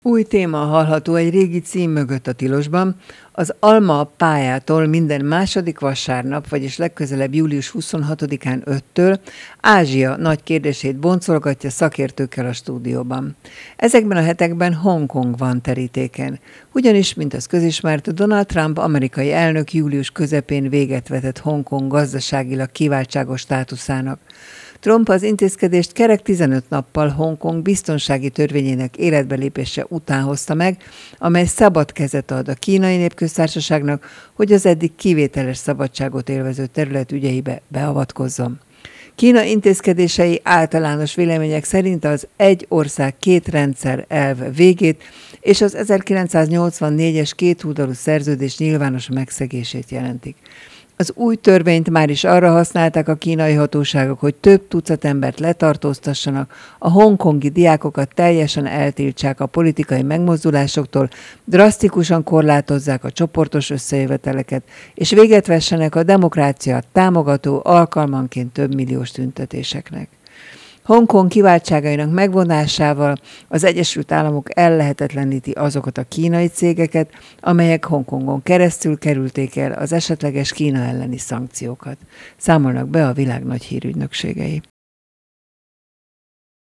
Új téma hallható egy régi cím mögött a tilosban. Az Alma pályától minden második vasárnap, vagyis legközelebb július 26-án 5-től Ázsia nagy kérdését boncolgatja szakértőkkel a stúdióban. Ezekben a hetekben Hongkong van terítéken. Ugyanis, mint az közismert, Donald Trump amerikai elnök július közepén véget vetett Hongkong gazdaságilag kiváltságos státuszának. Trump az intézkedést kerek 15 nappal Hongkong biztonsági törvényének életbelépése után hozta meg, amely szabad kezet ad a Kínai Népköztársaságnak, hogy az eddig kivételes szabadságot élvező terület ügyeibe beavatkozzon. Kína intézkedései általános vélemények szerint az egy ország két rendszer elv végét és az 1984-es kétoldalú szerződés nyilvános megszegését jelentik. Az új törvényt már is arra használták a kínai hatóságok, hogy több tucat embert letartóztassanak, a hongkongi diákokat teljesen eltiltsák a politikai megmozdulásoktól, drasztikusan korlátozzák a csoportos összejöveteleket, és véget vessenek a demokráciát támogató alkalmanként több milliós tüntetéseknek. Hongkong kiváltságainak megvonásával az Egyesült Államok ellehetetleníti azokat a kínai cégeket, amelyek Hongkongon keresztül kerülték el az esetleges Kína elleni szankciókat. Számolnak be a világ nagy hírügynökségei.